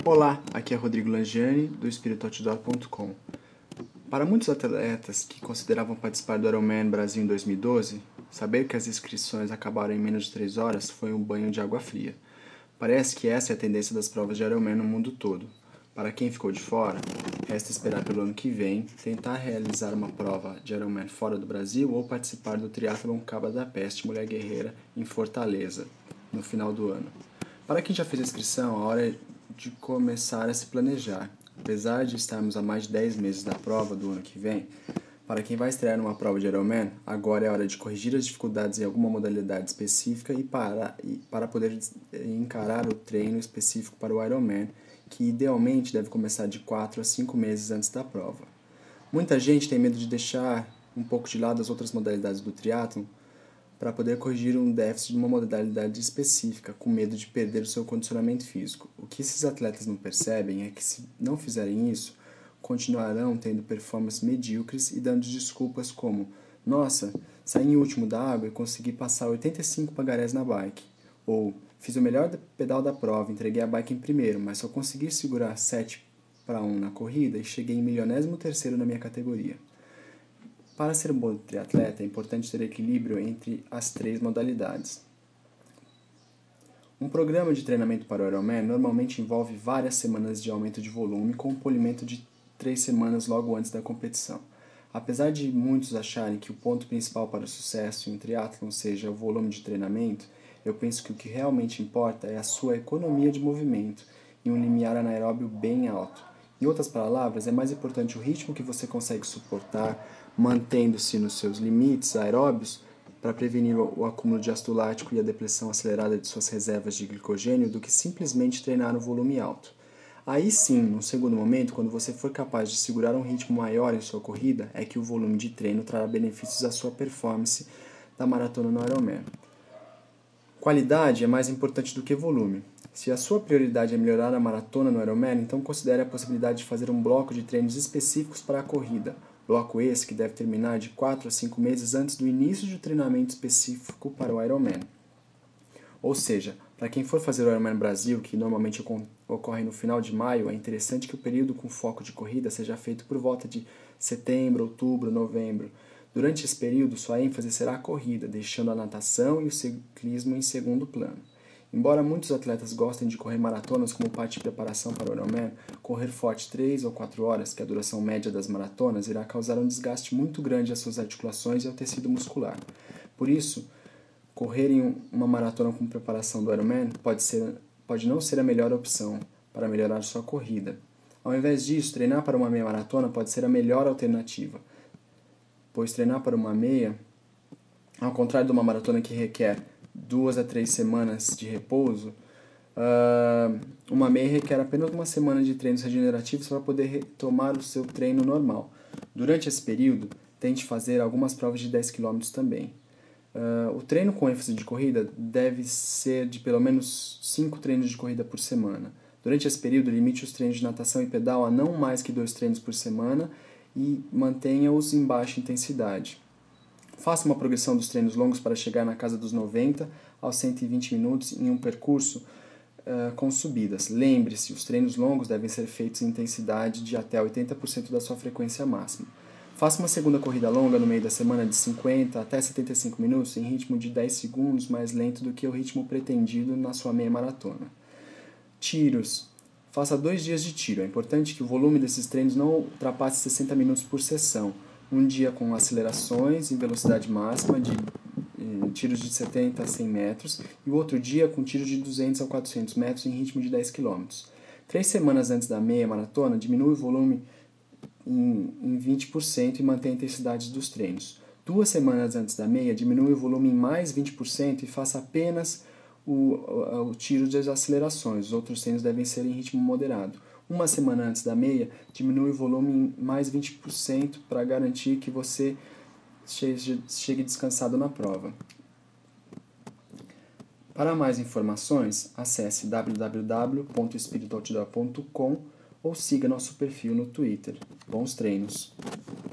Olá, aqui é Rodrigo Langiani, do espirituoutdoor.com. Para muitos atletas que consideravam participar do Ironman Brasil em 2012, saber que as inscrições acabaram em menos de 3 horas foi um banho de água fria. Parece que essa é a tendência das provas de Ironman no mundo todo. Para quem ficou de fora, resta esperar pelo ano que vem, tentar realizar uma prova de Ironman fora do Brasil ou participar do Triathlon Cabra da Peste Mulher Guerreira em Fortaleza, no final do ano. Para quem já fez a inscrição, a hora é de começar a se planejar. Apesar de estarmos a mais de 10 meses da prova do ano que vem, para quem vai estrear numa prova de Ironman, agora é hora de corrigir as dificuldades em alguma modalidade específica e para poder encarar o treino específico para o Ironman, que idealmente deve começar de 4 a 5 meses antes da prova. Muita gente tem medo de deixar um pouco de lado as outras modalidades do triatlon para poder corrigir um déficit de uma modalidade específica, com medo de perder o seu condicionamento físico. O que esses atletas não percebem é que, se não fizerem isso, continuarão tendo performances medíocres e dando desculpas como: nossa, saí em último da água e consegui passar 85 pagarés na bike, ou fiz o melhor pedal da prova, entreguei a bike em primeiro, mas só consegui segurar 7-1 na corrida e cheguei em milionésimo terceiro na minha categoria. Para ser um bom triatleta, é importante ter equilíbrio entre as 3 modalidades. Um programa de treinamento para o Ironman normalmente envolve várias semanas de aumento de volume, com um polimento de 3 semanas logo antes da competição. Apesar de muitos acharem que o ponto principal para o sucesso em um triatlon seja o volume de treinamento, eu penso que o que realmente importa é a sua economia de movimento e um limiar anaeróbio bem alto. Em outras palavras, é mais importante o ritmo que você consegue suportar, mantendo-se nos seus limites aeróbios, para prevenir o acúmulo de ácido lático e a depressão acelerada de suas reservas de glicogênio, do que simplesmente treinar um volume alto. Aí sim, num segundo momento, quando você for capaz de segurar um ritmo maior em sua corrida, é que o volume de treino trará benefícios à sua performance da maratona no Ironman. Qualidade é mais importante do que volume. Se a sua prioridade é melhorar a maratona no Ironman, então considere a possibilidade de fazer um bloco de treinos específicos para a corrida. Bloco esse que deve terminar de 4 a 5 meses antes do início de treinamento específico para o Ironman. Ou seja, para quem for fazer o Ironman Brasil, que normalmente ocorre no final de maio, é interessante que o período com foco de corrida seja feito por volta de setembro, outubro, novembro. Durante esse período, sua ênfase será a corrida, deixando a natação e o ciclismo em segundo plano. Embora muitos atletas gostem de correr maratonas como parte de preparação para o Ironman, correr forte 3 ou 4 horas, que é a duração média das maratonas, irá causar um desgaste muito grande às suas articulações e ao tecido muscular. Por isso, correr em uma maratona com preparação do Ironman pode não ser a melhor opção para melhorar sua corrida. Ao invés disso, treinar para uma meia maratona pode ser a melhor alternativa, pois treinar para uma meia, ao contrário de uma maratona que requer 2 a 3 semanas de repouso, uma meia requer apenas uma semana de treinos regenerativos para poder retomar o seu treino normal. Durante esse período, tente fazer algumas provas de 10 km também. O treino com ênfase de corrida deve ser de pelo menos 5 treinos de corrida por semana. Durante esse período, limite os treinos de natação e pedal a não mais que 2 treinos por semana e mantenha-os em baixa intensidade. Faça uma progressão dos treinos longos para chegar na casa dos 90 aos 120 minutos em um percurso com subidas. Lembre-se, os treinos longos devem ser feitos em intensidade de até 80% da sua frequência máxima. Faça uma segunda corrida longa no meio da semana de 50 até 75 minutos em ritmo de 10 segundos mais lento do que o ritmo pretendido na sua meia maratona. Tiros. Faça 2 dias de tiro. É importante que o volume desses treinos não ultrapasse 60 minutos por sessão. Um dia com acelerações em velocidade máxima de tiros de 70 a 100 metros e o outro dia com tiros de 200 a 400 metros em ritmo de 10 km. 3 semanas antes da meia maratona, diminui o volume em 20% e mantém a intensidade dos treinos. 2 semanas antes da meia, diminui o volume em mais 20% e faça apenas o tiro de acelerações. Os outros treinos devem ser em ritmo moderado. 1 semana antes da meia, diminui o volume em mais 20% para garantir que você chegue descansado na prova. Para mais informações, acesse www.espirituoutdoor.com ou siga nosso perfil no Twitter. Bons treinos!